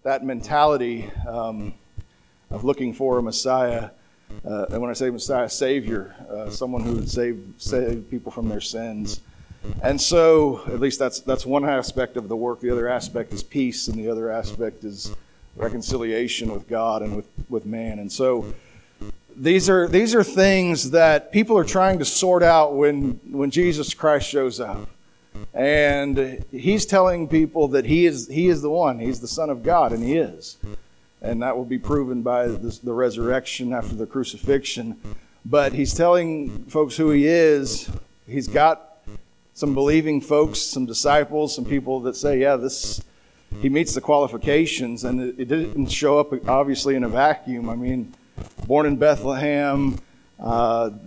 that mentality of looking for a Messiah. And when I say Messiah, Savior, someone who would save people from their sins. And so, at least that's one aspect of the work. The other aspect is peace, and the other aspect is reconciliation with God and with man. And so, these are things that people are trying to sort out when Jesus Christ shows up. And he's telling people that he is the one. He's the Son of God, and he is. And that will be proven by the resurrection after the crucifixion. But he's telling folks who he is. He's got some believing folks, some disciples, some people that say, yeah, he meets the qualifications. And it didn't show up, obviously, in a vacuum. I mean, born in Bethlehem, all of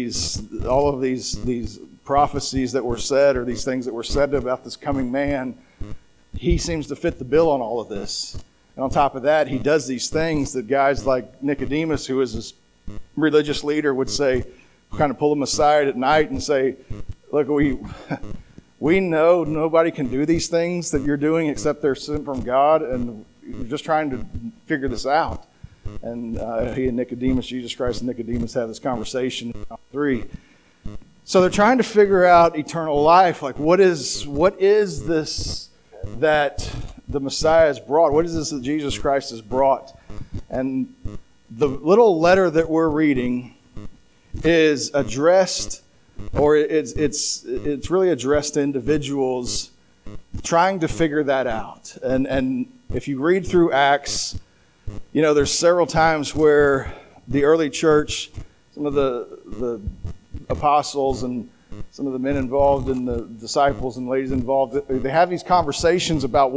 these prophecies that were said, or these things that were said about this coming man, he seems to fit the bill on all of this. And on top of that, he does these things that guys like Nicodemus, who is this religious leader, would say, kind of pull him aside at night and say, look, we know nobody can do these things that you're doing except they're sent from God, and we're just trying to figure this out. And he and Nicodemus, Jesus Christ and Nicodemus, have this conversation in John 3. So they're trying to figure out eternal life. Like, what is this that the Messiah has brought? What is this that Jesus Christ has brought? And the little letter that we're reading is addressed, or it's really addressed to individuals trying to figure that out. And if you read through Acts, you know, there's several times where the early church, some of the apostles and some of the men involved and the disciples and ladies involved, they have these conversations about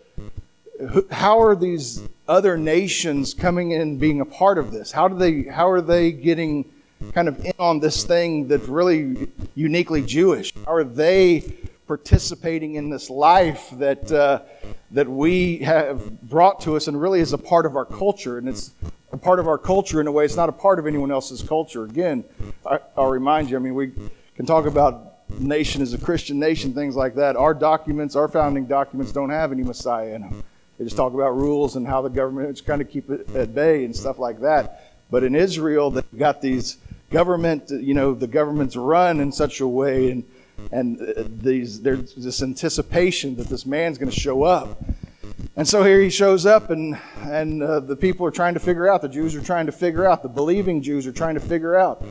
how are these other nations coming in and being a part of this? How are they getting kind of in on this thing that's really uniquely Jewish? How are they participating in this life that we have brought to us and really is a part of our culture? And it's a part of our culture in a way it's not a part of anyone else's culture. Again, I'll remind you, I mean, we can talk about nation as a Christian nation, things like that. Our founding documents don't have any Messiah in them. They just talk about rules and how the government is kind of keep it at bay and stuff like that. But in Israel, they've got these government, the government's run in such a way, and there's this anticipation that this man's going to show up. And so here he shows up, and the people are trying to figure out, the Jews are trying to figure out, the believing Jews are trying to figure out,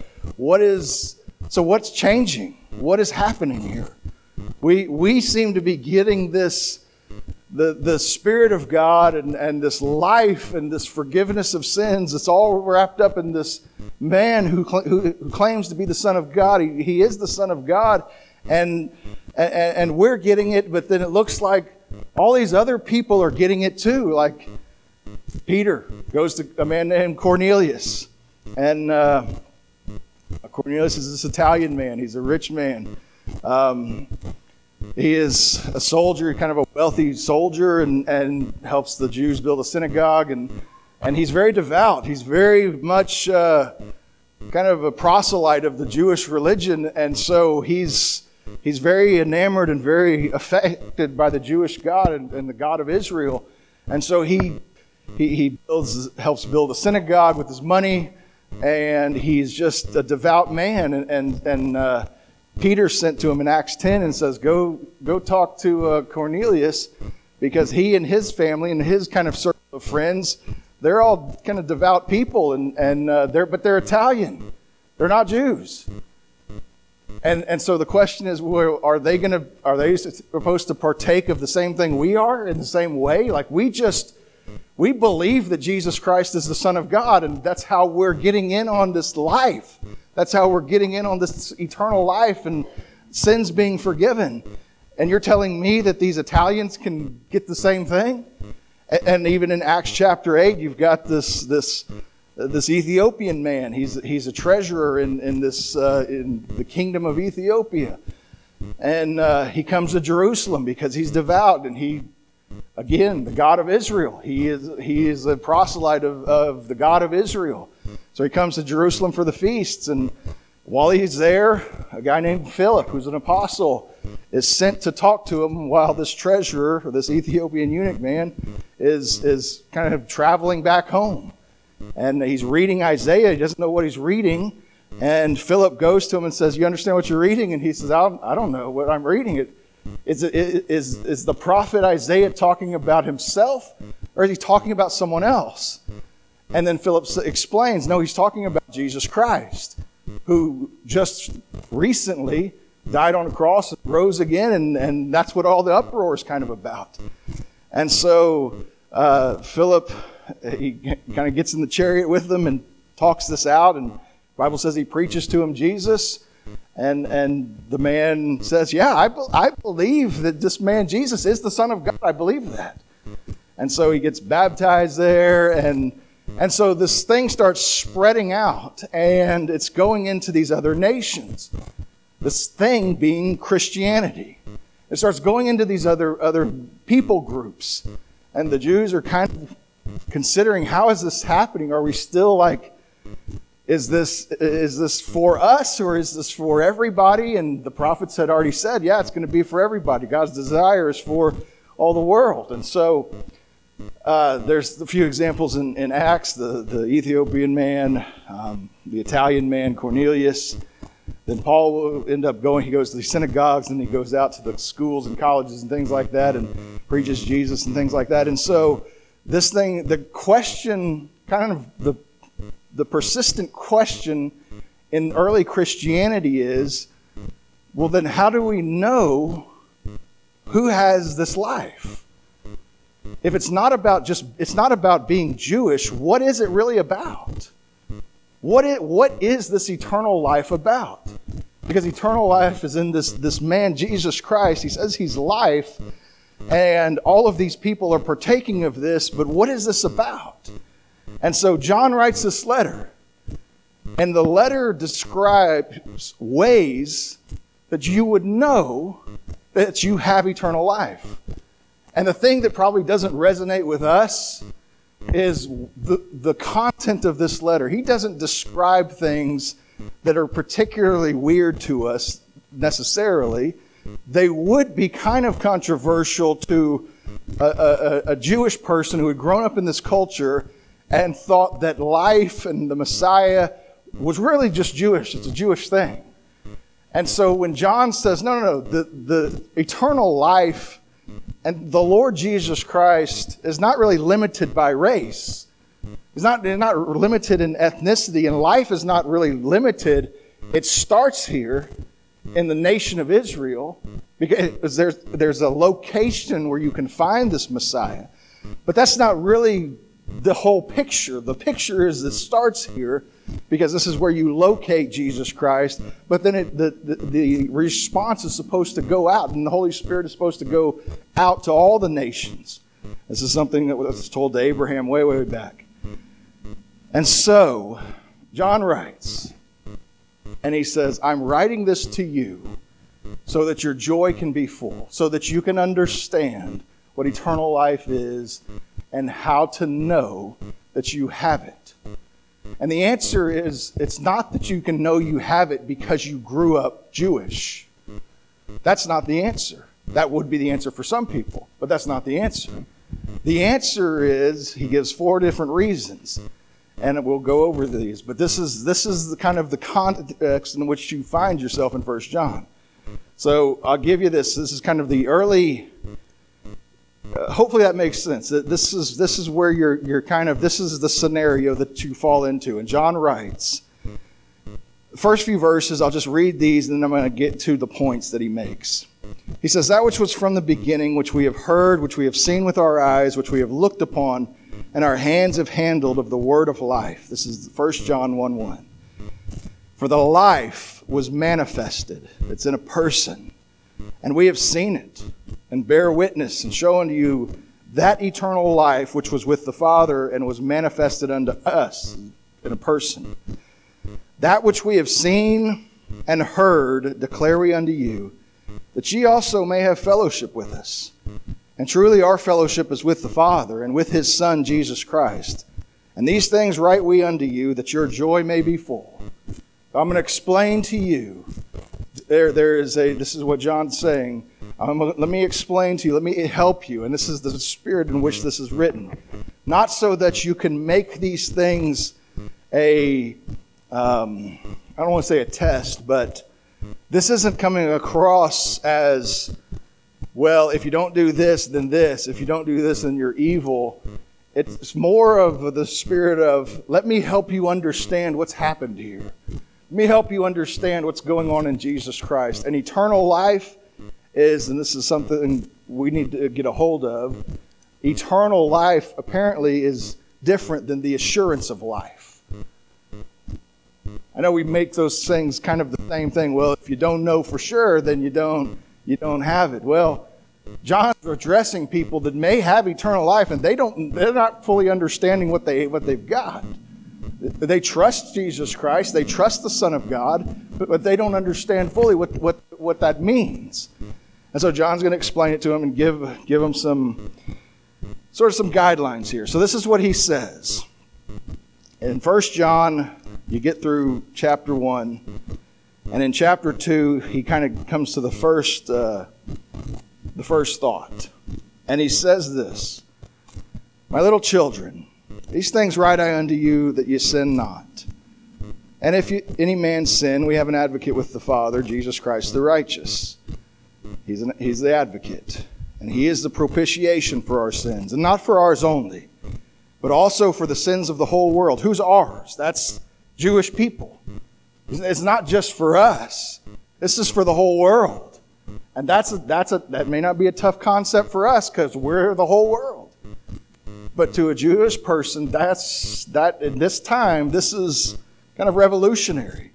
what's changing? What is happening here? We seem to be getting this, the Spirit of God and this life and this forgiveness of sins. It's all wrapped up in this man who claims to be the Son of God. He is the Son of God, and we're getting it, but then it looks like all these other people are getting it too. Like Peter goes to a man named Cornelius, and Cornelius is this Italian man. He's a rich man. He is a soldier, kind of a wealthy soldier, and helps the Jews build a synagogue, and he's very devout. He's very much kind of a proselyte of the Jewish religion, and so he's very enamored and very affected by the Jewish God and the God of Israel. And so he helps build a synagogue with his money, and he's just a devout man. And Peter sent to him in Acts 10 and says, go talk to Cornelius, because he and his family and his kind of circle of friends, they're all kind of devout people, but they're Italian. They're not Jews. And so the question is, well, are they supposed to partake of the same thing we are in the same way? Like we believe that Jesus Christ is the Son of God, and that's how we're getting in on this life. That's how we're getting in on this eternal life and sins being forgiven. And you're telling me that these Italians can get the same thing? And even in Acts chapter 8, you've got this Ethiopian man. He's a treasurer in the kingdom of Ethiopia, and he comes to Jerusalem because he's devout, and the God of Israel. He is a proselyte of the God of Israel. So he comes to Jerusalem for the feasts, and while he's there, a guy named Philip, who's an apostle, is sent to talk to him while this treasurer, or this Ethiopian eunuch man, is kind of traveling back home. And he's reading Isaiah. He doesn't know what he's reading. And Philip goes to him and says, "You understand what you're reading?" And he says, "I don't know what I'm reading. Is the prophet Isaiah talking about himself, or is he talking about someone else?" And then Philip explains, no, he's talking about Jesus Christ, who just recently died on a cross and rose again, and that's what all the uproar is kind of about. And so Philip, he kind of gets in the chariot with them and talks this out, and the Bible says he preaches to him Jesus, and the man says, "Yeah, I believe that this man Jesus is the Son of God. I believe that." And so he gets baptized there, and so this thing starts spreading out, and it's going into these other nations. This thing being Christianity. It starts going into these other people groups. And the Jews are kind of considering, how is this happening? Are we still like, is this for us, or is this for everybody? And the prophets had already said, yeah, it's going to be for everybody. God's desire is for all the world. And so there's a few examples in Acts, the Ethiopian man, the Italian man, Cornelius. Then Paul will end up going, he goes to the synagogues, and he goes out to the schools and colleges and things like that and preaches Jesus and things like that. And so this thing, the question, kind of the persistent question in early Christianity is, well, then how do we know who has this life? If it's not about being Jewish, what is it really about? What is this eternal life about? Because eternal life is in this man, Jesus Christ. He says he's life, and all of these people are partaking of this, but what is this about? And so John writes this letter, and the letter describes ways that you would know that you have eternal life. And the thing that probably doesn't resonate with us is the content of this letter. He doesn't describe things that are particularly weird to us necessarily. They would be kind of controversial to a Jewish person who had grown up in this culture and thought that life and the Messiah was really just Jewish. It's a Jewish thing. And so when John says, no, the eternal life and the Lord Jesus Christ is not really limited by race. It's not limited in ethnicity, and life is not really limited. It starts here in the nation of Israel, because there's a location where you can find this Messiah. But that's not really the whole picture. The picture is it starts here because this is where you locate Jesus Christ, but then the response is supposed to go out, and the Holy Spirit is supposed to go out to all the nations. This is something that was told to Abraham way, way back. And so, John writes, and he says, I'm writing this to you so that your joy can be full, so that you can understand what eternal life is and how to know that you have it. And the answer is, it's not that you can know you have it because you grew up Jewish. That's not the answer. That would be the answer for some people, but that's not the answer. The answer is, he gives 4 different reasons, and we'll go over these. But this is the kind of the context in which you find yourself in 1 John. So I'll give you this. This is kind of the early. Hopefully that makes sense. This is where you're kind of, this is the scenario that you fall into. And John writes, the first few verses, I'll just read these, and then I'm going to get to the points that he makes. He says, that which was from the beginning, which we have heard, which we have seen with our eyes, which we have looked upon, and our hands have handled of the word of life. This is 1 John 1:1. For the life was manifested. It's in a person. And we have seen it, and bear witness, and show unto you that eternal life which was with the Father and was manifested unto us in a person. That which we have seen and heard declare we unto you, that ye also may have fellowship with us. And truly our fellowship is with the Father and with his Son Jesus Christ. And these things write we unto you, that your joy may be full. I'm going to explain to you. This is what John's saying. I'm Let me explain to you. Let me help you. And this is the spirit in which this is written. Not so that you can make these things I don't want to say a test, but this isn't coming across as, well, if you don't do this, then this. If you don't do this, then you're evil. It's more of the spirit of, let me help you understand what's happened here. Let me help you understand what's going on in Jesus Christ. And eternal life is, and this is something we need to get a hold of, eternal life apparently is different than the assurance of life. I know we make those things kind of the same thing. Well, if you don't know for sure, then you don't have it. Well, John's addressing people that may have eternal life, and they're not fully understanding what they've got. They trust Jesus Christ, they trust the Son of God, but they don't understand fully what that means. And so John's going to explain it to them and give them some guidelines here. So this is what he says. In 1 John, you get through chapter 1, and in chapter 2, he kind of comes to the first thought. And he says this, "My little children, these things write I unto you, that ye sin not. And if any man sin, we have an advocate with the Father, Jesus Christ the righteous." He's the advocate. And he is the propitiation for our sins. And not for ours only, but also for the sins of the whole world. Who's ours? That's Jewish people. It's not just for us. This is for the whole world. And that may not be a tough concept for us because we're the whole world. But to a Jewish person, that in this time, this is kind of revolutionary.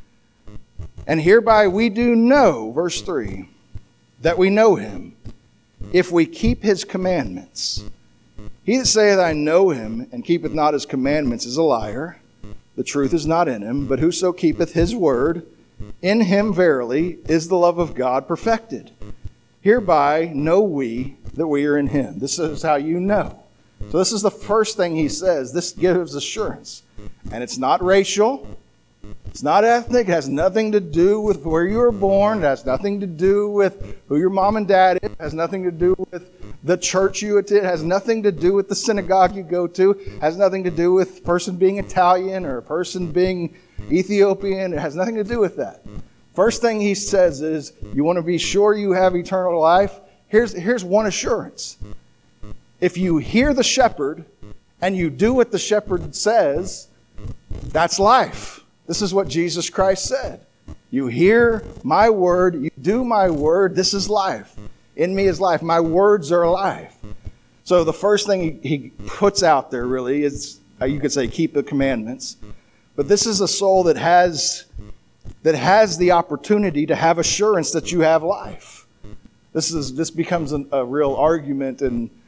"And hereby we do know," verse 3, "that we know him, if we keep his commandments. He that saith, I know him, and keepeth not his commandments, is a liar. The truth is not in him. But whoso keepeth his word, in him verily is the love of God perfected. Hereby know we that we are in him." This is how you know. So this is the first thing he says. This gives assurance. And it's not racial. It's not ethnic. It has nothing to do with where you were born. It has nothing to do with who your mom and dad is. It has nothing to do with the church you attend. It has nothing to do with the synagogue you go to. It has nothing to do with a person being Italian or a person being Ethiopian. It has nothing to do with that. First thing he says is, you want to be sure you have eternal life? Here's one assurance. If you hear the shepherd and you do what the shepherd says, that's life. This is what Jesus Christ said. You hear my word, you do my word, this is life. In me is life. My words are life. So the first thing he puts out there really is, you could say, keep the commandments. But this is a soul that has the opportunity to have assurance that you have life. This becomes a real argument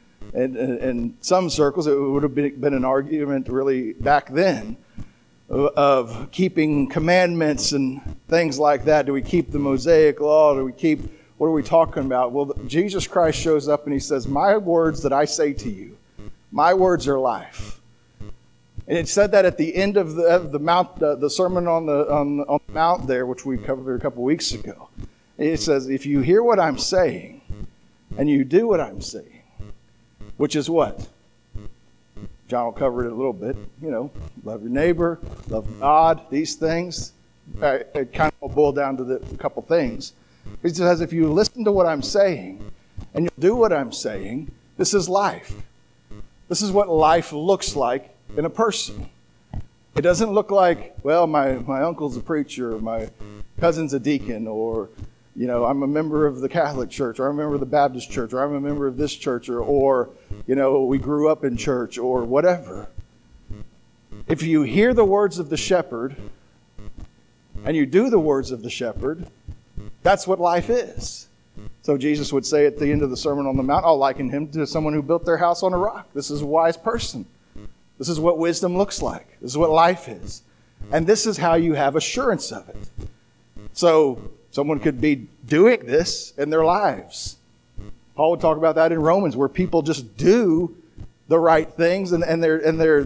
in some circles. It would have been an argument really back then of keeping commandments and things like that. Do we keep the Mosaic law? What are we talking about? Well, Jesus Christ shows up and he says, my words that I say to you, my words are life. And it said that at the end of the mount, the sermon on the mount there, which we covered a couple weeks ago. It says, if you hear what I'm saying and you do what I'm saying, which is what? John will cover it a little bit. Love your neighbor, love God, these things. It kind of boiled down to a couple things. He says, if you listen to what I'm saying and you do what I'm saying, this is life. This is what life looks like in a person. It doesn't look like, well, my uncle's a preacher, or my cousin's a deacon, or I'm a member of the Catholic Church, or I'm a member of the Baptist Church, or I'm a member of this church, or we grew up in church, or whatever. If you hear the words of the shepherd and you do the words of the shepherd, that's what life is. So Jesus would say at the end of the Sermon on the Mount, I'll liken him to someone who built their house on a rock. This is a wise person. This is what wisdom looks like. This is what life is. And this is how you have assurance of it. So someone could be doing this in their lives. Paul would talk about that in Romans, where people just do the right things and they're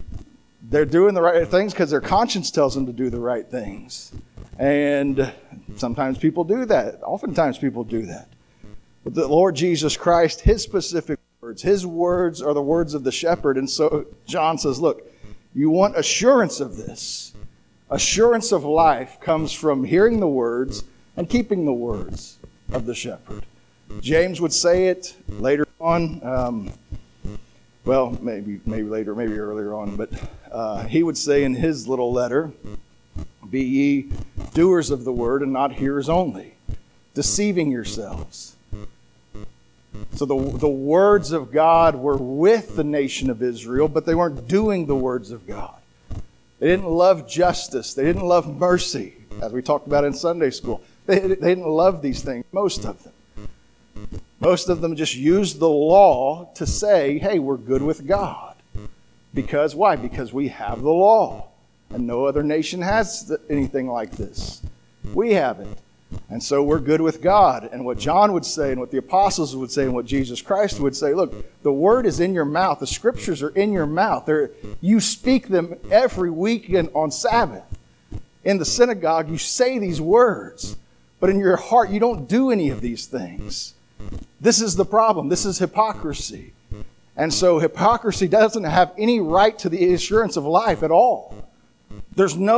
doing the right things because their conscience tells them to do the right things. And Sometimes people do that. Oftentimes people do that. But the Lord Jesus Christ, his specific words, his words are the words of the shepherd. And so John says, look, you want assurance of this. Assurance of life comes from hearing the words and keeping the words of the shepherd. James would say it later on. Well, maybe later, maybe earlier on. But he would say in his little letter, be ye doers of the word and not hearers only, deceiving yourselves. So the words of God were with the nation of Israel, but they weren't doing the words of God. They didn't love justice. They didn't love mercy, as we talked about in Sunday school. They didn't love these things, most of them. Most of them just used the law to say, hey, we're good with God. Because why? Because we have the law. And no other nation has anything like this. We have it. And so we're good with God. And what John would say and what the apostles would say and what Jesus Christ would say, look, the word is in your mouth. The scriptures are in your mouth. You speak them every weekend on Sabbath. In the synagogue, you say these words. But in your heart, you don't do any of these things. This is the problem. This is hypocrisy. And so hypocrisy doesn't have any right to the assurance of life at all. There's no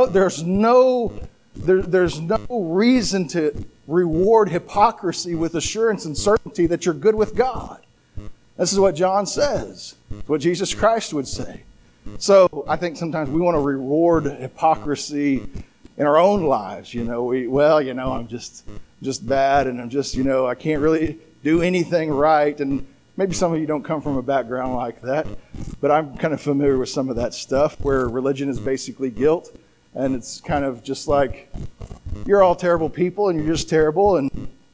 reason to reward hypocrisy with assurance and certainty that you're good with God. This is what John says. It's what Jesus Christ would say. So I think sometimes we want to reward hypocrisy in our own lives. I'm just bad, and I'm just, I can't really do anything right. And maybe some of you don't come from a background like that, but I'm kind of familiar with some of that stuff where religion is basically guilt. And it's kind of just like, you're all terrible people and you're just terrible. And,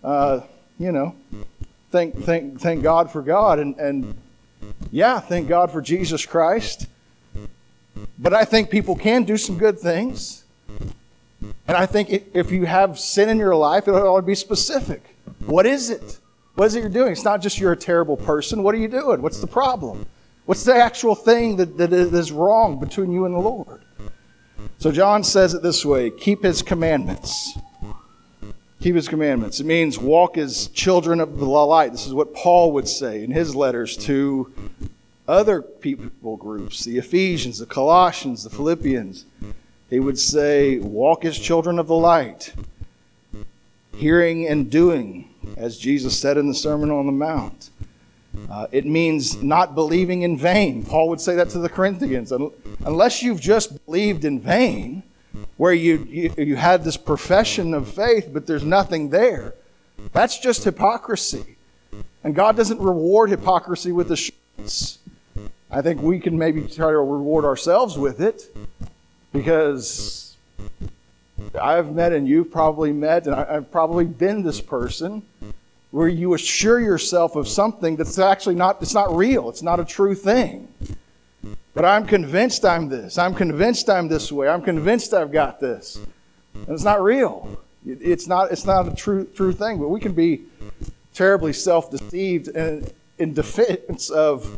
thank God for God. And thank God for Jesus Christ. But I think people can do some good things. And I think if you have sin in your life, it ought to be specific. What is it? What is it you're doing? It's not just you're a terrible person. What are you doing? What's the problem? What's the actual thing that is wrong between you and the Lord? So John says it this way, keep his commandments. Keep his commandments. It means walk as children of the light. This is what Paul would say in his letters to other people groups, the Ephesians, the Colossians, the Philippians. He would say, walk as children of the light, hearing and doing, as Jesus said in the Sermon on the Mount. It means not believing in vain. Paul would say that to the Corinthians. Unless you've just believed in vain, where you had this profession of faith, but there's nothing there, that's just hypocrisy. And God doesn't reward hypocrisy with assurance. I think we can maybe try to reward ourselves with it, because I've met and you've probably met, and I've probably been this person, where you assure yourself of something that's actually it's not real. It's not a true thing. But I'm convinced I'm this. I'm convinced I'm this way. I'm convinced I've got this. And it's not real. It's not a true thing. But we can be terribly self-deceived and in defense of,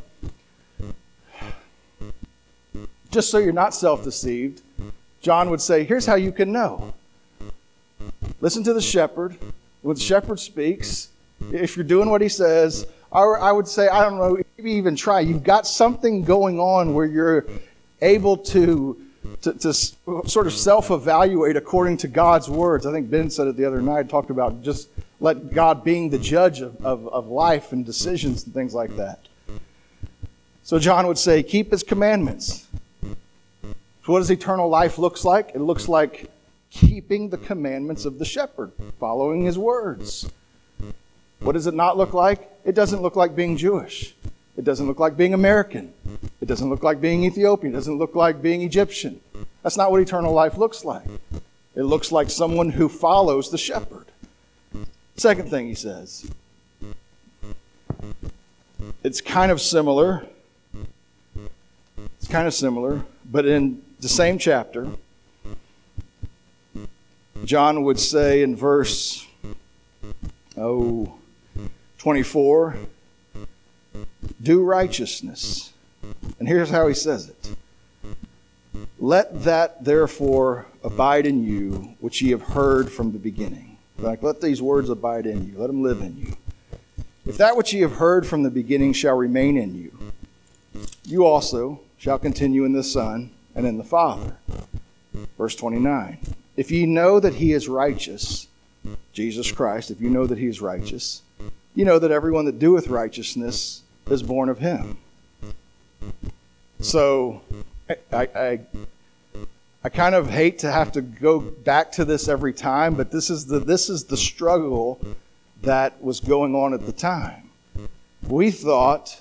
just so you're not self-deceived, John would say, here's how you can know. Listen to the shepherd. When the shepherd speaks, if you're doing what he says, I would say, I don't know, maybe even try. You've got something going on where you're able to sort of self-evaluate according to God's words. I think Ben said it the other night, talked about just let God being the judge of life and decisions and things like that. So John would say, keep his commandments. So what does eternal life look like? It looks like keeping the commandments of the shepherd, following his words. What does it not look like? It doesn't look like being Jewish. It doesn't look like being American. It doesn't look like being Ethiopian. It doesn't look like being Egyptian. That's not what eternal life looks like. It looks like someone who follows the shepherd. Second thing he says, it's kind of similar. But in the same chapter, John would say in verse 24, do righteousness. And here's how he says it. Let that therefore abide in you, which ye have heard from the beginning. Like, let these words abide in you. Let them live in you. If that which ye have heard from the beginning shall remain in you, you also shall continue in the Son and in the Father. Verse 29. If ye know that he is righteous, Jesus Christ, if you know that he is righteous, you know that everyone that doeth righteousness is born of him. So, I kind of hate to have to go back to this every time, but this is the struggle that was going on at the time. We thought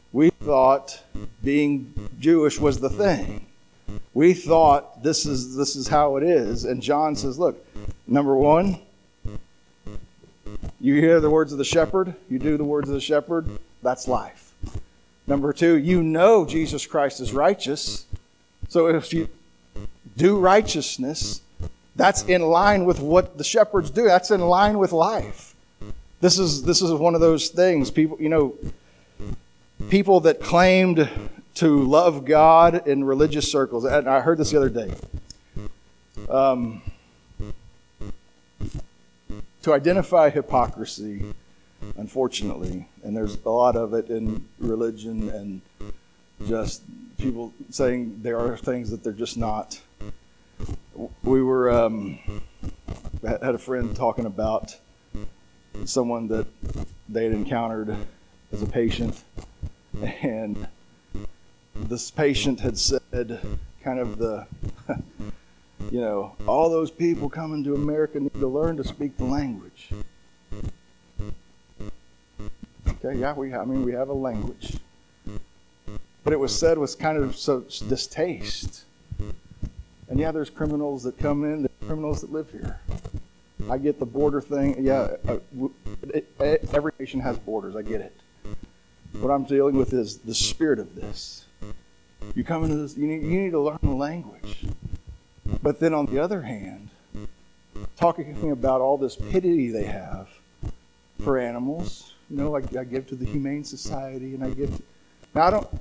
being Jewish was the thing. We thought this is how it is. And John says, look, number one, you hear the words of the shepherd, you do the words of the shepherd, that's life. Number two, you know Jesus Christ is righteous. So if you do righteousness, that's in line with what the shepherds do. That's in line with life. This is one of those things. People that claimed to love God in religious circles. And I heard this the other day. To identify hypocrisy, unfortunately, and there's a lot of it in religion and just people saying there are things that they're just not. We were had a friend talking about someone that they had encountered as a patient, and this patient had said kind of all those people coming to America need to learn to speak the language. Okay, yeah, we have a language. But it was said with kind of so distaste. And yeah, there's criminals that come in, there's criminals that live here. I get the border thing. Yeah, every nation has borders. I get it. What I'm dealing with is the spirit of this. You come into this, you need to learn the language. But then on the other hand, talking about all this pity they have for animals, I give to the Humane Society, and I give. Now I don't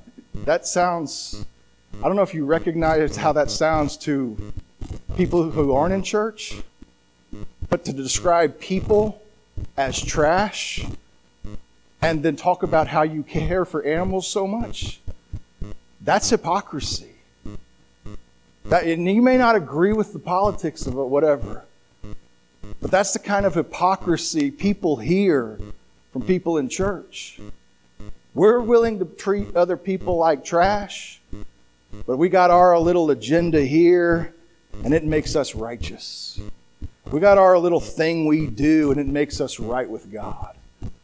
know if you recognize how that sounds to people who aren't in church, but to describe people as trash and then talk about how you care for animals so much, that's hypocrisy. And you may not agree with the politics of it, whatever, but that's the kind of hypocrisy people hear from people in church. We're willing to treat other people like trash, but we got our little agenda here, and it makes us righteous. We got our little thing we do, and it makes us right with God.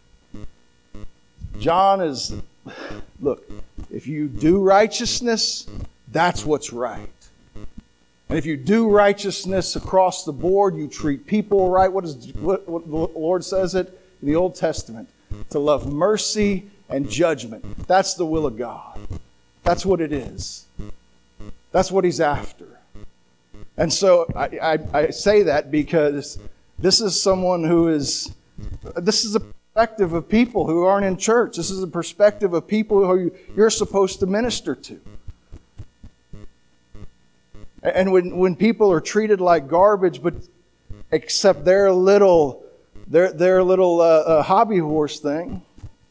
John is, look, if you do righteousness, that's what's right. And if you do righteousness across the board, you treat people right. What the Lord says it in the Old Testament? To love mercy and judgment. That's the will of God. That's what it is. That's what He's after. And so I say that because this is someone this is a perspective of people who aren't in church. This is a perspective of people who you're supposed to minister to. And when people are treated like garbage, but except their little hobby horse thing,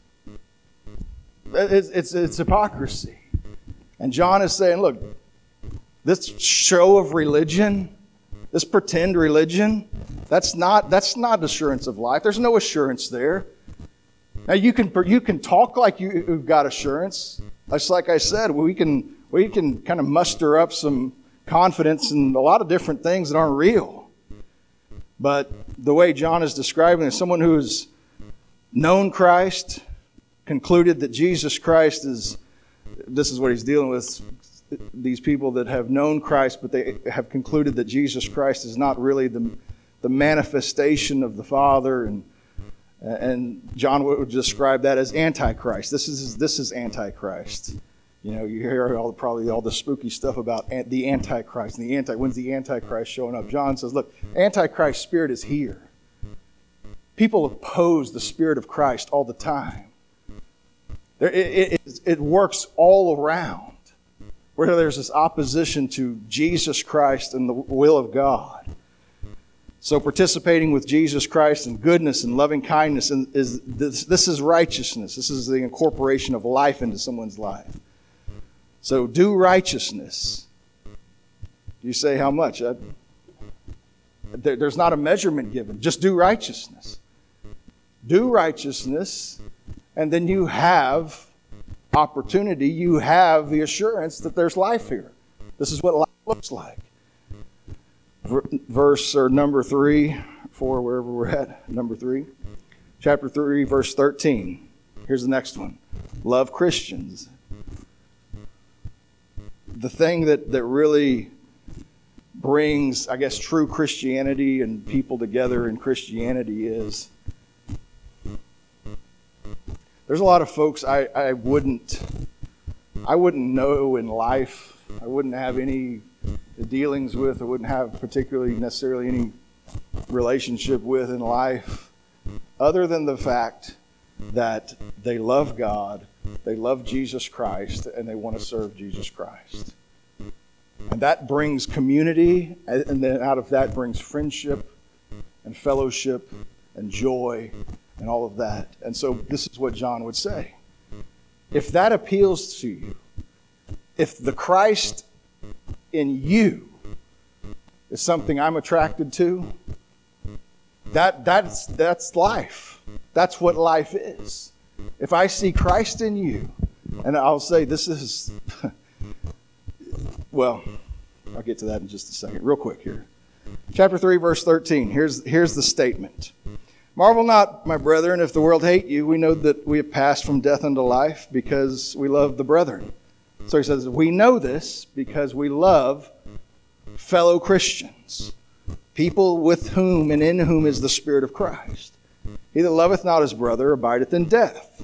it's hypocrisy. And John is saying, look, this show of religion, this pretend religion, that's not assurance of life. There's no assurance there. Now you can talk like you've got assurance. Just like I said, we can kind of muster up some confidence in a lot of different things that aren't real. But the way John is describing is someone who has known Christ, concluded that Jesus Christ this is what he's dealing with, these people that have known Christ, but they have concluded that Jesus Christ is not really the manifestation of the Father, and John would describe that as Antichrist. This is Antichrist. You hear probably all the spooky stuff about the Antichrist and when's the Antichrist showing up? John says, look, Antichrist's spirit is here. People oppose the Spirit of Christ all the time. It works all around, where there's this opposition to Jesus Christ and the will of God. So participating with Jesus Christ in goodness and loving kindness this is righteousness. This is the incorporation of life into someone's life. So do righteousness. You say how much? There's not a measurement given. Just do righteousness. Do righteousness, and then you have opportunity. You have the assurance that there's life here. This is what life looks like. Verse or number 3, 4, wherever we're at, number 3. Chapter 3, verse 13. Here's the next one. Love Christians. The thing that really brings, I guess, true Christianity and people together in Christianity is there's a lot of folks I wouldn't know in life. I wouldn't have any dealings with. I wouldn't have particularly necessarily any relationship with in life other than the fact that they love God, they love Jesus Christ, and they want to serve Jesus Christ. And that brings community, and then out of that brings friendship and fellowship and joy and all of that. And so this is what John would say. If that appeals to you, if the Christ in you is something I'm attracted to, that's life. That's what life is. If I see Christ in you, and I'll say this is, well, I'll get to that in just a second. Real quick here. Chapter 3, verse 13. Here's the statement. Marvel not, my brethren, if the world hate you. We know that we have passed from death unto life because we love the brethren. So he says, we know this because we love fellow Christians, people with whom and in whom is the Spirit of Christ. He that loveth not his brother abideth in death.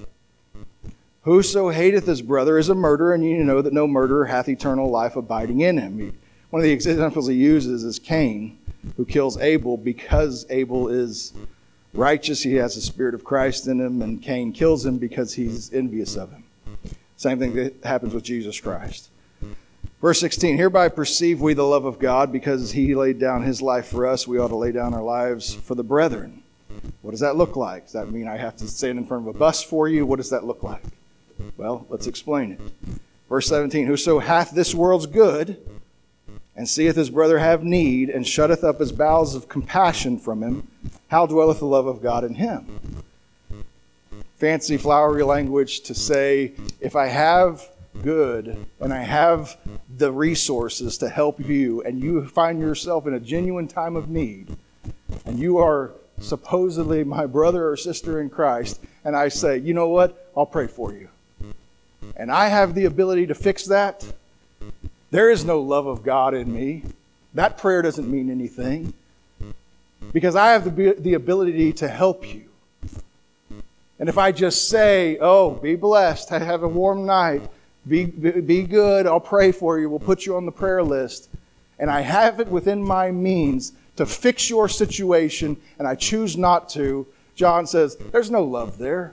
Whoso hateth his brother is a murderer, and you know that no murderer hath eternal life abiding in him. One of the examples he uses is Cain, who kills Abel because Abel is righteous. He has the Spirit of Christ in him, and Cain kills him because he's envious of him. Same thing that happens with Jesus Christ. Verse 16, hereby perceive we the love of God, because he laid down his life for us. We ought to lay down our lives for the brethren. What does that look like? Does that mean I have to stand in front of a bus for you? What does that look like? Well, let's explain it. Verse 17, whoso hath this world's good, and seeth his brother have need, and shutteth up his bowels of compassion from him, how dwelleth the love of God in him? Fancy flowery language to say, if I have good and I have the resources to help you, and you find yourself in a genuine time of need, and you are supposedly my brother or sister in Christ, and I say, you know what, I'll pray for you, and I have the ability to fix that, there is no love of God in me. That prayer doesn't mean anything, because I have the ability to help you. And if I just say, oh, be blessed, have a warm night, be good, I'll pray for you, we'll put you on the prayer list, and I have it within my means to fix your situation, and I choose not to, John says, there's no love there.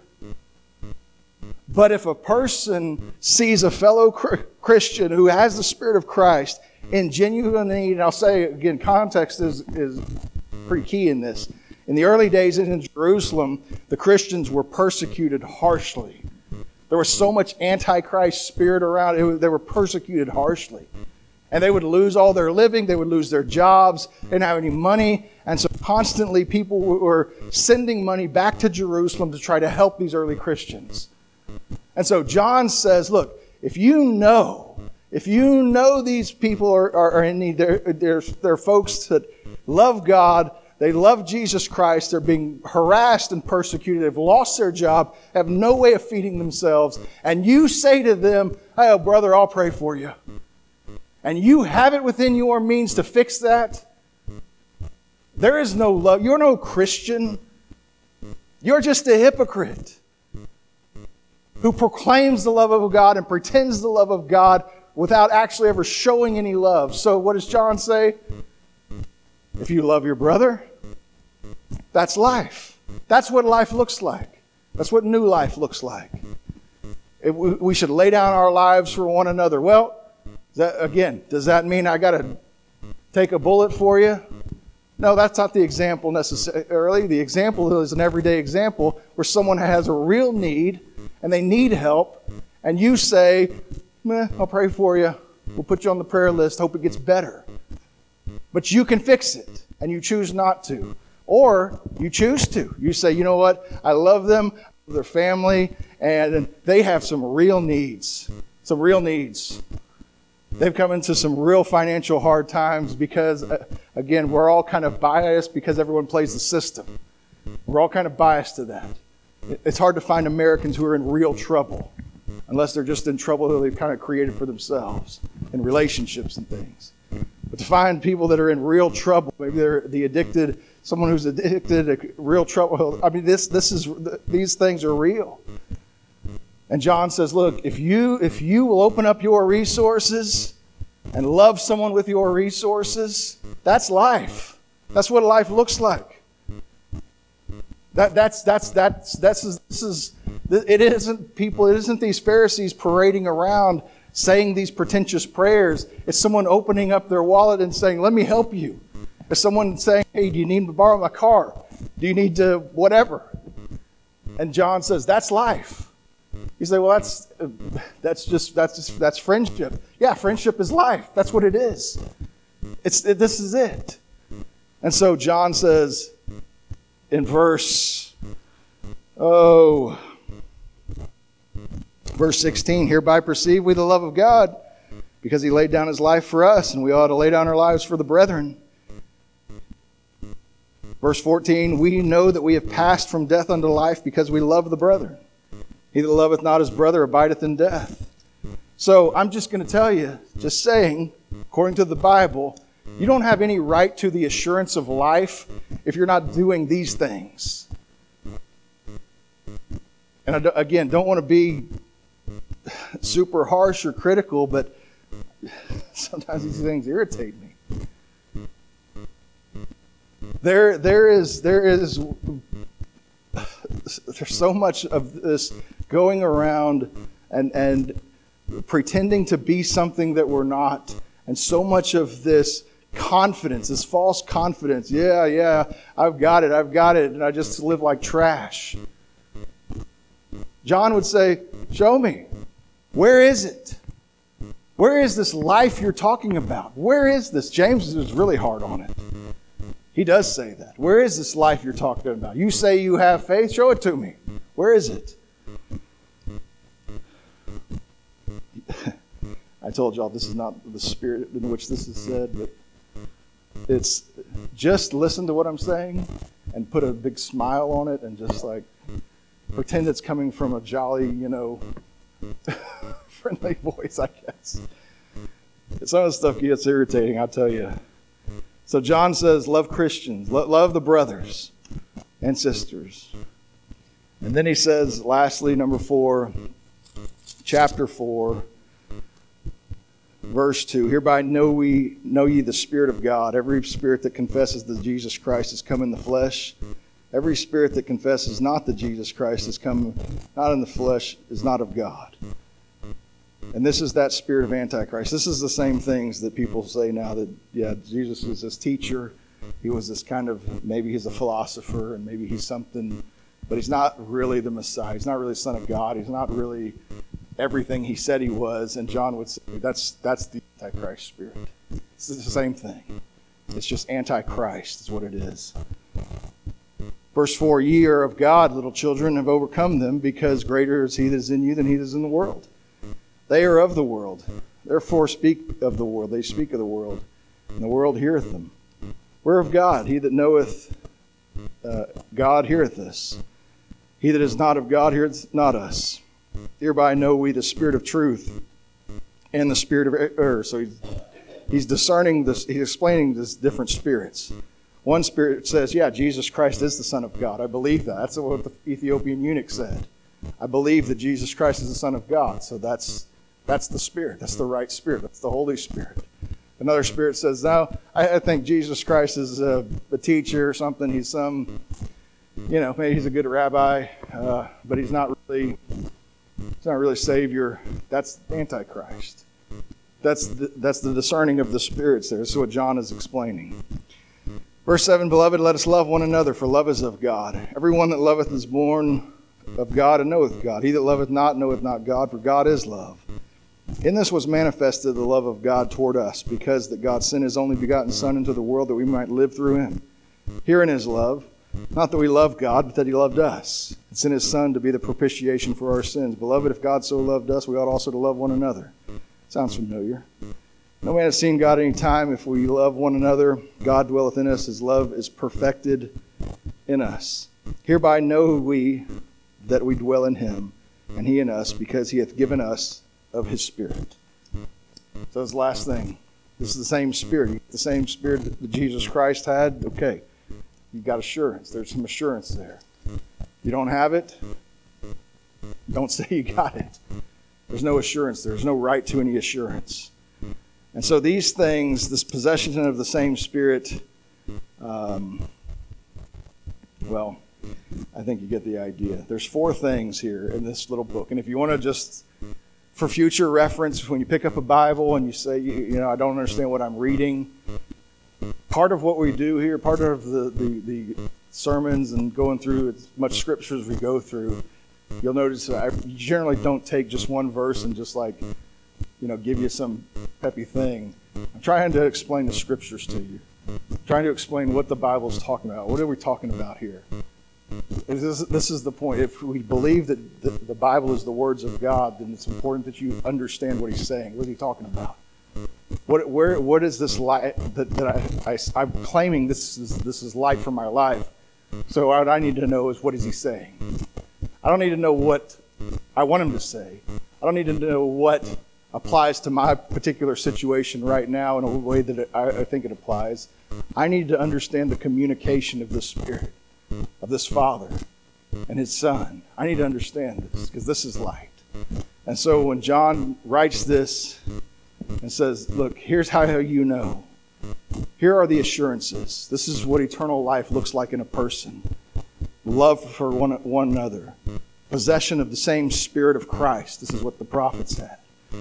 But if a person sees a fellow Christian who has the Spirit of Christ in genuine need, and I'll say again, context is pretty key in this. In the early days in Jerusalem, the Christians were persecuted harshly. There was so much antichrist spirit around, they were persecuted harshly. And they would lose all their living, they would lose their jobs, they didn't have any money. And so constantly people were sending money back to Jerusalem to try to help these early Christians. And so John says, look, if you know these people are in need, they're folks that love God, they love Jesus Christ, they're being harassed and persecuted, they've lost their job, have no way of feeding themselves, and you say to them, hey, brother, I'll pray for you. And you have it within your means to fix that. There is no love. You're no Christian. You're just a hypocrite who proclaims the love of God and pretends the love of God without actually ever showing any love. So what does John say? If you love your brother, that's life. That's what life looks like. That's what new life looks like. We should lay down our lives for one another. Well, does that mean I got to take a bullet for you? No, that's not the example necessarily. The example is an everyday example where someone has a real need and they need help, and you say, I'll pray for you. We'll put you on the prayer list. Hope it gets better. But you can fix it, and you choose not to. Or you choose to. You say, you know what? I love them, their family, and they have some real needs. Some real needs. They've come into some real financial hard times because, again, we're all kind of biased because everyone plays the system. We're all kind of biased to that. It's hard to find Americans who are in real trouble unless they're just in trouble that they've kind of created for themselves in relationships and things. But to find people that are in real trouble, maybe they're someone who's addicted, real trouble. I mean, these things are real. And John says, look, if you will open up your resources and love someone with your resources, that's life. That's what life looks like. It isn't these Pharisees parading around saying these pretentious prayers. It's someone opening up their wallet and saying, let me help you. It's someone saying, hey, do you need to borrow my car? Do you need to whatever? And John says, that's life. You say, well, that's friendship. Yeah, friendship is life. That's what it is. This is it. And so John says in verse 16, hereby perceive we the love of God, because he laid down his life for us, and we ought to lay down our lives for the brethren. Verse 14, we know that we have passed from death unto life because we love the brethren. He that loveth not his brother abideth in death. So I'm just going to tell you, just saying, according to the Bible, you don't have any right to the assurance of life if you're not doing these things. And again, don't want to be super harsh or critical, but sometimes these things irritate me. There's so much of this going around and pretending to be something that we're not, and so much of this confidence, this false confidence. Yeah, I've got it, and I just live like trash. John would say, show me. Where is it? Where is this life you're talking about? Where is this? James is really hard on it. He does say that. Where is this life you're talking about? You say you have faith? Show it to me. Where is it? I told y'all this is not the spirit in which this is said, but it's just listen to what I'm saying and put a big smile on it and just like pretend it's coming from a jolly, friendly voice, I guess. Some of the stuff gets irritating, I'll tell you. So John says, love Christians, love the brothers and sisters. And then he says, lastly, number 4, chapter 4, verse 2, hereby know ye the Spirit of God. Every spirit that confesses that Jesus Christ has come in the flesh, every spirit that confesses not that Jesus Christ has come not in the flesh is not of God. And this is that spirit of Antichrist. This is the same things that people say now that, Jesus was this teacher. He was this kind of, maybe he's a philosopher and maybe he's something, but he's not really the Messiah. He's not really the Son of God. He's not really everything he said he was. And John would say, that's the Antichrist spirit. It's the same thing. It's just Antichrist is what it is. Verse 4, ye are of God, little children, have overcome them, because greater is he that is in you than he that is in the world. They are of the world, therefore speak of the world. They speak of the world, and the world heareth them. We're of God. He that knoweth God heareth us. He that is not of God heareth not us. Hereby know we the spirit of truth and the spirit of error. So he's discerning this. He's explaining these different spirits. One spirit says, Jesus Christ is the Son of God. I believe that. That's what the Ethiopian eunuch said. I believe that Jesus Christ is the Son of God. So that's the Spirit. That's the right Spirit. That's the Holy Spirit. Another spirit says, no, I think Jesus Christ is a teacher or something. He's some, maybe he's a good rabbi, but he's not really Savior. That's Antichrist. That's the discerning of the spirits there. That's what John is explaining. Verse 7, Beloved, let us love one another, for love is of God. Everyone that loveth is born of God and knoweth God. He that loveth not knoweth not God, for God is love. In this was manifested the love of God toward us, because that God sent his only begotten Son into the world that we might live through him. Herein is love, not that we love God, but that he loved us, and sent his Son to be the propitiation for our sins. Beloved, if God so loved us, we ought also to love one another. Sounds familiar. No man has seen God any time. If we love one another, God dwelleth in us. His love is perfected in us. Hereby know we that we dwell in him, and he in us, because he hath given us of his Spirit. So that's the last thing. This is the same Spirit. The same Spirit that Jesus Christ had. Okay, you've got assurance. There's some assurance there. You don't have it, don't say you got it. There's no assurance. There's no right to any assurance. And so these things, this possession of the same Spirit, well, I think you get the idea. There's 4 things here in this little book. And if you want to just, for future reference, when you pick up a Bible and you say, you know, I don't understand what I'm reading, part of what we do here, part of the sermons and going through as much scripture as we go through, you'll notice I generally don't take just one verse and just like, you know, give you some peppy thing. I'm trying to explain the scriptures to you. I'm trying to explain what the Bible's talking about. What are we talking about here? This is the point. If we believe that the Bible is the words of God, then it's important that you understand what he's saying. What is he talking about? What is this light that I'm claiming this is light for my life? So what I need to know is, what is he saying? I don't need to know what I want him to say. I don't need to know what applies to my particular situation right now in a way that I think it applies. I need to understand the communication of the Spirit, of this Father and his Son. I need to understand this, because this is light. And so when John writes this and says, look, here's how you know. Here are the assurances. This is what eternal life looks like in a person. Love for one another. Possession of the same Spirit of Christ. This is what the prophets had.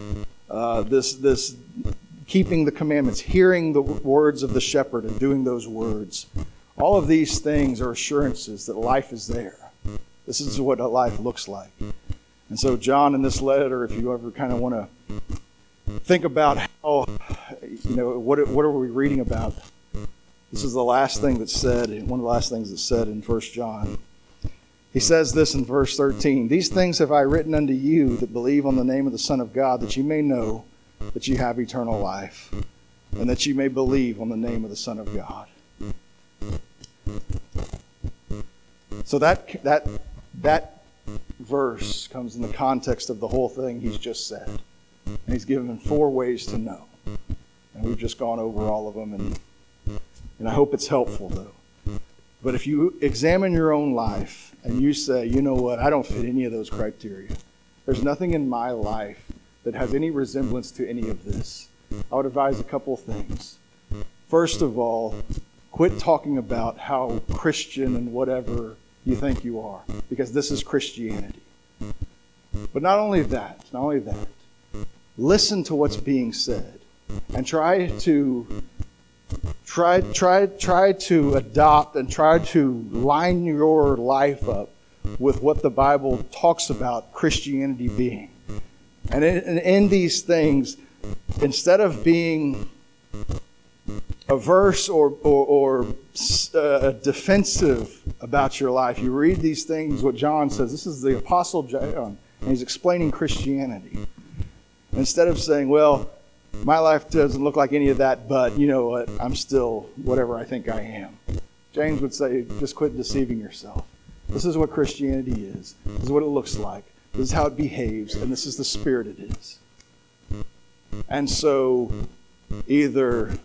This keeping the commandments, hearing the words of the shepherd and doing those words. All of these things are assurances that life is there. This is what a life looks like. And so John in this letter, if you ever kind of want to think about how, you know, what are we reading about? This is the last thing that's said, one of the last things that's said in 1 John. He says this in verse 13, These things have I written unto you that believe on the name of the Son of God, that you may know that you have eternal life, and that you may believe on the name of the Son of God. So that verse comes in the context of the whole thing he's just said. And he's given 4 ways to know. And we've just gone over all of them, and I hope it's helpful, though. But if you examine your own life and you say, you know what, I don't fit any of those criteria. There's nothing in my life that has any resemblance to any of this. I would advise a couple of things. First of all, quit talking about how Christian and whatever you think you are, because this is Christianity. But not only that, listen to what's being said and try to adopt and try to line your life up with what the Bible talks about Christianity being. And in these things, instead of being averse or defensive about your life, you read these things, what John says. This is the Apostle John, and he's explaining Christianity. Instead of saying, well, my life doesn't look like any of that, but you know what, I'm still whatever I think I am. James would say, just quit deceiving yourself. This is what Christianity is. This is what it looks like. This is how it behaves, and this is the spirit it is. And so, either,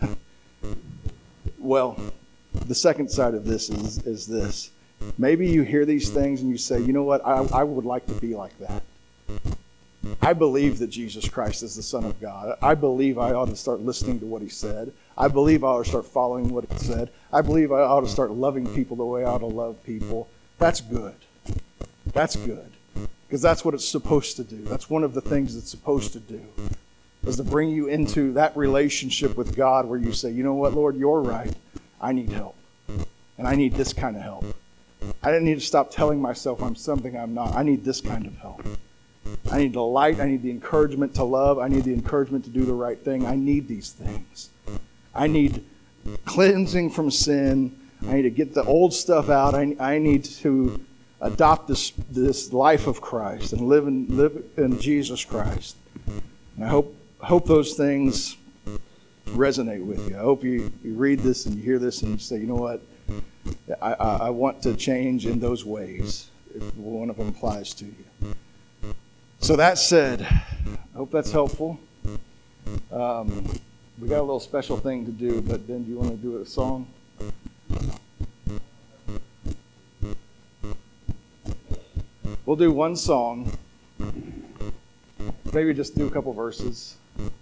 well, the second side of this is this. Maybe you hear these things and you say, you know what, I would like to be like that. I believe that Jesus Christ is the Son of God. I believe I ought to start listening to what he said. I believe I ought to start following what he said. I believe I ought to start loving people the way I ought to love people. That's good. That's good. Because that's what it's supposed to do. That's one of the things it's supposed to do, is to bring you into that relationship with God where you say, you know what, Lord, you're right. I need help. And I need this kind of help. I didn't need to stop telling myself I'm something I'm not. I need this kind of help. I need the light. I need the encouragement to love. I need the encouragement to do the right thing. I need these things. I need cleansing from sin. I need to get the old stuff out. I need to adopt this life of Christ and live in Jesus Christ. And I hope those things resonate with you. I hope you read this and you hear this and you say, you know what? I want to change in those ways, if one of them applies to you. So that said, I hope that's helpful. We got a little special thing to do, but then do you want to do a song? We'll do one song. Maybe just do a couple verses.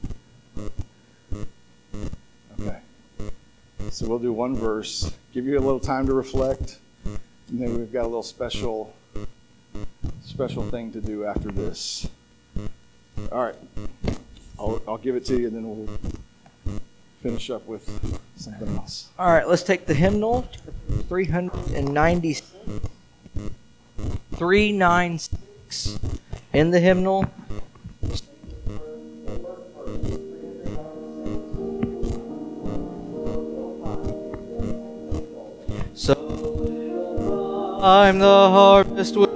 Okay. So we'll do one verse, give you a little time to reflect, and then we've got a little special thing to do after this. All right. I'll give it to you, and then we'll finish up with something else. All right, let's take the hymnal, 396. 396 in the hymnal. So I'm the harvest with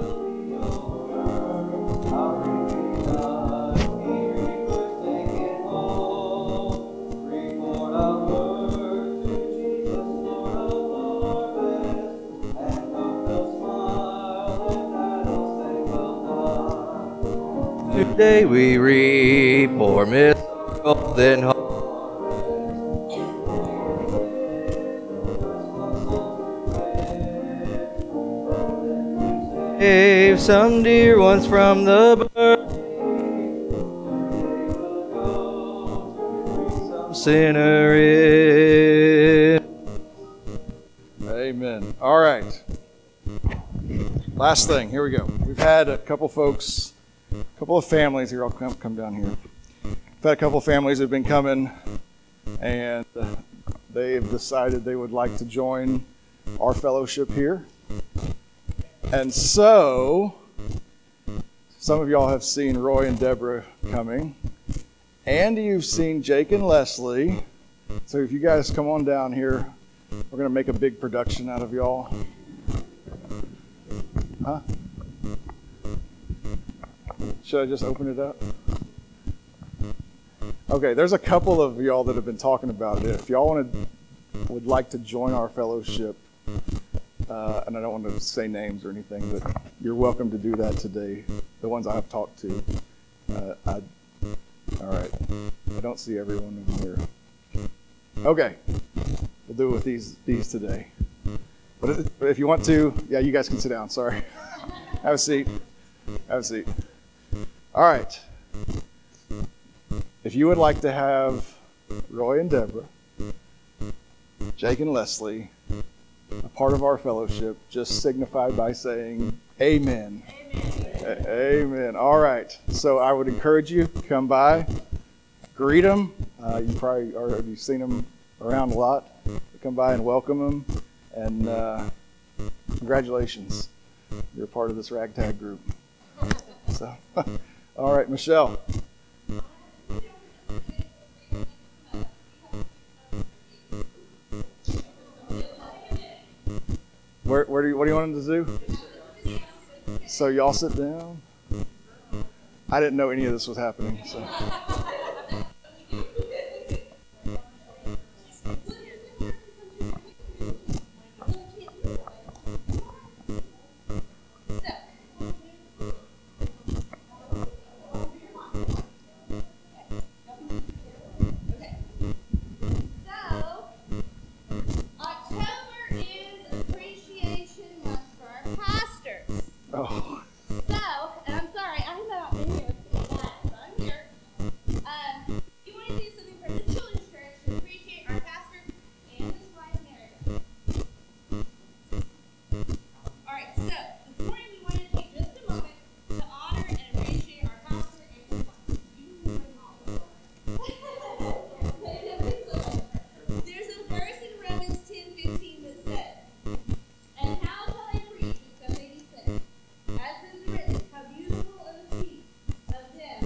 today we reap more miserable than harvest. Save some dear ones from the bird, some sinner in. Amen. All right. Last thing. Here we go. We've had a couple folks. A couple of families here. I'll come down here. We've had a couple of families that have been coming, and they've decided they would like to join our fellowship here. And so, some of y'all have seen Roy and Deborah coming, and you've seen Jake and Leslie. So if you guys come on down here, we're going to make a big production out of y'all. Huh? Should I just open it up? Okay, there's a couple of y'all that have been talking about it. If y'all would like to join our fellowship, and I don't want to say names or anything, but you're welcome to do that today. The ones I've talked to. All right. I don't see everyone over here. Okay. We'll do it with these today. But if you want to, yeah, you guys can sit down. Sorry. Have a seat. Have a seat. All right. If you would like to have Roy and Deborah, Jake and Leslie, a part of our fellowship, just signified by saying amen. Amen. Amen. All right. So I would encourage you to come by, greet them. You probably already seen them around a lot. Come by and welcome them. And congratulations. You're a part of this ragtag group. So, all right, Michelle. What do you want them to do? So y'all sit down. I didn't know any of this was happening. So.